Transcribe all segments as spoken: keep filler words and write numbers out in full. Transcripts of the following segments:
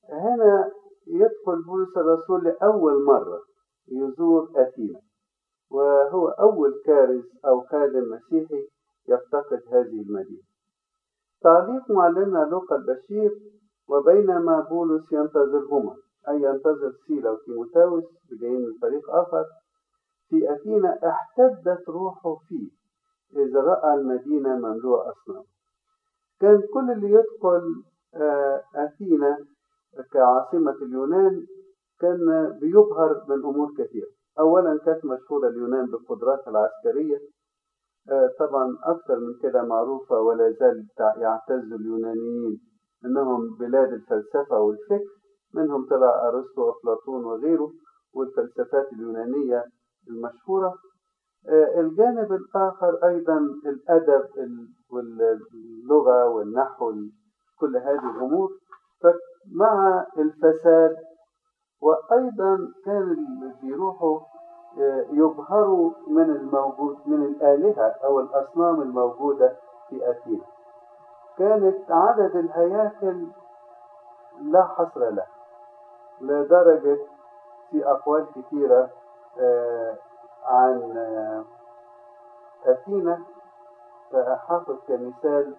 هنا يدخل بولس الرسول لأول مرة يزور أثينا، وهو أول كارز أو خادم مسيحي يفتقد هذه المدينة. تعليق معلمنا لوقا البشير: وبينما بولس ينتظرهما، أي ينتظر سيلا وتيموثاوس بجايين من طريق آخر في أثينا، احتدت روحه فيه إذا رأى المدينة مملوءة أصنام. كان كل اللي يدخل أثينا كعاصمة اليونان كان بيبهر من أمور كثيرة. أولا كانت مشهورة اليونان بقدراتها العسكرية، طبعا أكثر من كده معروفة ولا زال يعتز اليونانيين أنهم بلاد الفلسفة والفكر، منهم طلع أرسطو وأفلاطون وغيره والفلسفات اليونانية المشهورة. الجانب الآخر أيضا الأدب واللغة والنحو، كل هذه الأمور مع الفساد. وأيضا كان اللي بيروحوا يبهروا من الموجود من الآلهة أو الأصنام الموجودة في أثينا. كانت عدد الهياكل لا حصر له، لدرجة في أقوال كثيرة عن أثينا. فحافظ كمثال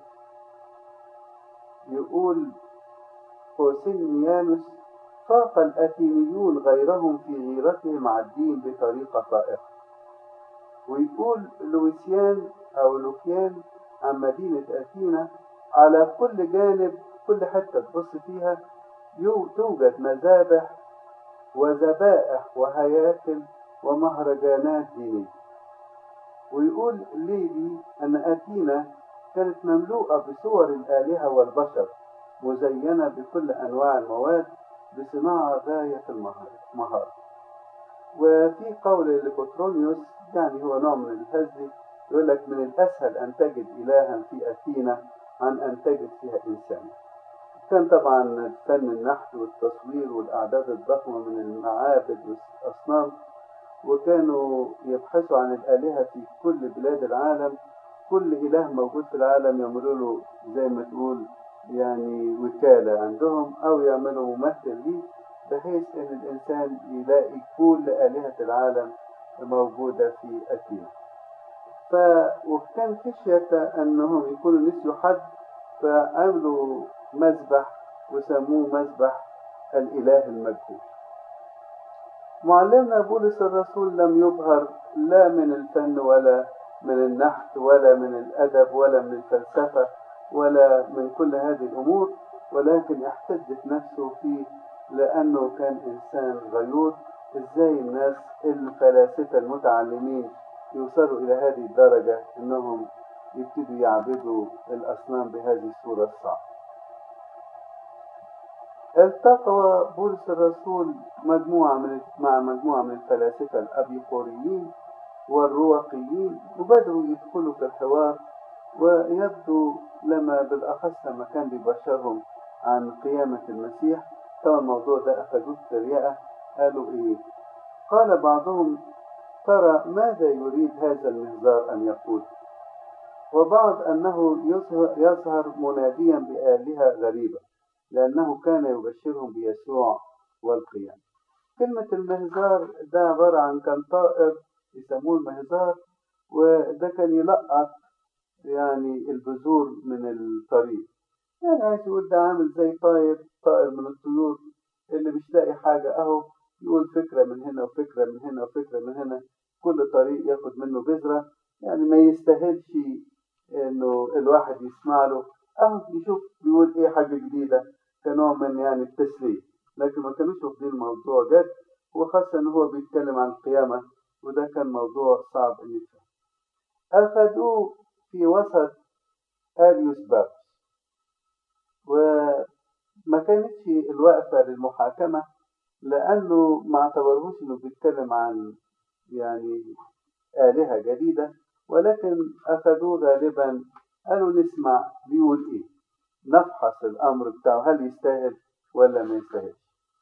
يقول قوسينيانوس: فاق الأثينيون غيرهم في غيرتهم على الدين بطريقة فائقة. ويقول لويسيان أو لوكيان عن مدينة أثينا: على كل جانب، كل حتة تبص فيها توجد مذابح وذبائح وهياكل ومهرجانات دينية. ويقول ليبي أن أثينا كانت مملوءة بصور الآلهة والبشر، مزينة بكل أنواع المواد بصناعة غاية المهارة. وفي قول لبطرونيوس، يعني هو نوع من الهزل، يقول لك: من الأسهل أن تجد إلها في أثينا عن أن تجد فيها إنسان. كان طبعا فن النحت والتصوير والأعداد الضخمة من المعابد والأصنام، وكانوا يبحثوا عن الآلهة في كل بلاد العالم. كل إله موجود في العالم يعملوا له زي ما تقول يعني وكالة عندهم، أو يعملوا ممثل ليه، بحيث أن الإنسان يلاقي كل آلهة العالم موجودة في أثينا. ف... وكان خشية أنهم يكونوا نسيوا حد، فعملوا مذبح وسموه مذبح الإله المجهول. معلمنا بولس الرسول لم يبهر لا من الفن ولا من النحت ولا من الأدب ولا من الفلسفة ولا من كل هذه الأمور، ولكن احتدت نفسه فيه لأنه كان إنسان غيور. إزاي الناس الفلاسفة المتعلمين يوصلوا إلى هذه الدرجة أنهم يبتدوا يعبدوا الأصنام بهذه الصورة الصعبة؟ التقى بولس الرسول مجموعة من مع مجموعة من الفلاسفة الأبيقوريين والرواقيين، وبدأوا يدخلوا في الحوار. ويبدو لما بالأخص لما كان بيبشرهم عن قيامة المسيح، طبعا الموضوع ده أخذوه بتريقة. قالوا إيه؟ قال بعضهم: ترى ماذا يريد هذا المهزار أن يقول؟ وبعض أنه يظهر مناديا بآلهة غريبة، لأنه كان يبشرهم بيسوع والقيامة. كلمة المهزار ده عبارة عن كان طائر يسموه المهزار، وده كان يلقط يعني البذور من الطريق. يعني عايز يقول ده عامل زي طائر طائر من الطيور اللي مش لاقي حاجة، أهو يقول فكرة من هنا وفكرة من هنا وفكرة من هنا، كل طريق ياخد منه بذرة، يعني ما يستاهلش إنه الواحد يسمع له، أهو يشوف بيقول إيه حاجة جديدة كنوع من يعني التسلية. لكن ما كانوش واخدين الموضوع جد، وخاصة إن هو بيتكلم عن القيامة، وده كان موضوع صعب إن يفهم. أخذوه في وسط أريوس بابس، وما كانتش الوقفة للمحاكمة، لأنه ما اعتبرهوش إنه بيتكلم عن يعني آلهة جديدة، ولكن أخذوه غالبا قالوا نسمع بيقول إيه، نفحص الأمر بتاعه هل يستاهل ولا ما يستاهلش.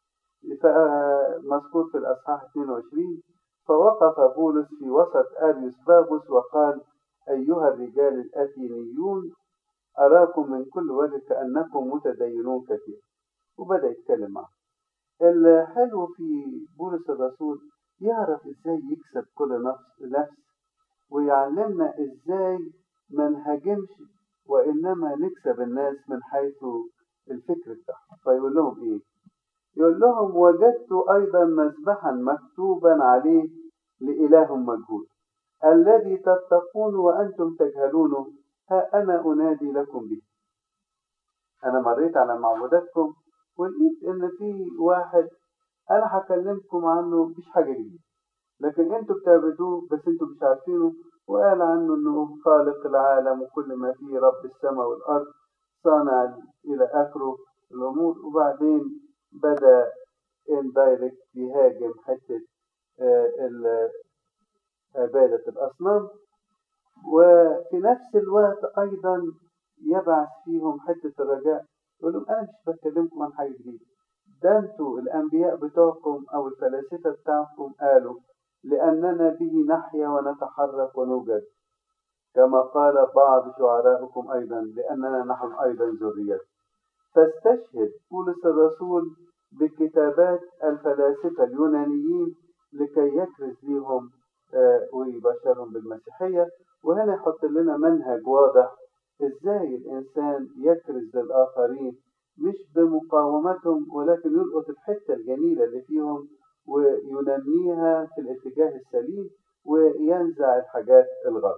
فمذكور في الأصحاح اثنين وعشرين: فوقف بولس في وسط أريوس باغوس وقال: أيها الرجال الأثينيون، أراكم من كل وجه كأنكم متدينون كثير، وبدأ يتكلم معه. الحلو في بولس الرسول يعرف ازاي يكسب كل نفس نفس ويعلمنا ازاي ما نهاجمش وانما نكسب الناس من حيث الفكر بتاعهم. فيقول لهم ايه؟ يقول لهم وجدت ايضا مذبحا مكتوبا عليه لإله مجهول الذي تتقون وانتم تجهلونه، ها انا انادي لكم به. انا مريت على معبوداتكم ولقيت ان في واحد انا هكلمكم عنه مفيش حاجه جديده، لكن انتوا بتعبدوه بس انتوا مش عارفينه. وقال عنه انه خالق العالم وكل ما فيه، رب السماء والارض، صانع الى اخره الامور. وبعدين بدا اندايركت يهاجم حته آه عباده الاصنام، وفي نفس الوقت ايضا يبعث فيهم حته الرجاء. يقول لهم انا مش بكلمكم عن حاجه جديده، ده انتوا الانبياء بتوعكم او الفلاسفه بتاعكم قالوا لاننا به نحيا ونتحرك ونوجد، كما قال بعض شعرائكم ايضا لاننا نحن ايضا ذريته. فاستشهد بولس الرسول بكتابات الفلاسفه اليونانيين لكي يكرز لهم ويبشرهم بالمسيحيه. وهنا يحط لنا منهج واضح ازاي الانسان يكرز للاخرين، مش بمقاومتهم ولكن يلقط الحته الجميله اللي فيهم وينميها في الاتجاه السليم وينزع الحاجات الغلط.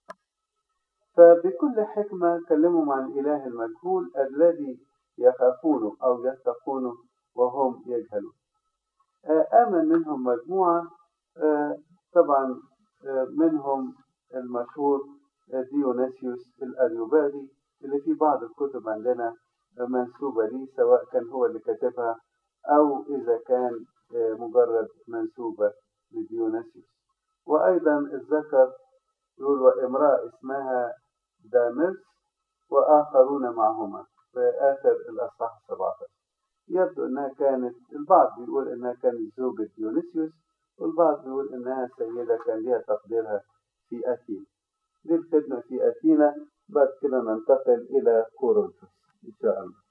فبكل حكمه كلمهم عن الاله المجهول الذي يخافونه او يتقونه وهم يجهلون. امن منهم مجموعه، طبعا منهم المشهور ديونيسيوس الأريوباغي اللي في بعض الكتب عندنا منسوبة ليه، سواء كان هو اللي كتبها أو إذا كان مجرد منسوبة لديونيسيوس. وأيضا الذكر يقول وامرأة اسمها دامرس وآخرون معهما في آخر الأصحاح السبعة عشر. يبدو أنها كانت، البعض بيقول أنها كانت زوجة ديونيسيوس، والبعض بيقول إنها سيدة كان لها تقديرها في أثينا. دي الخدمة في أثينا. بعد كده ننتقل إلى كورنثوس إن شاء الله.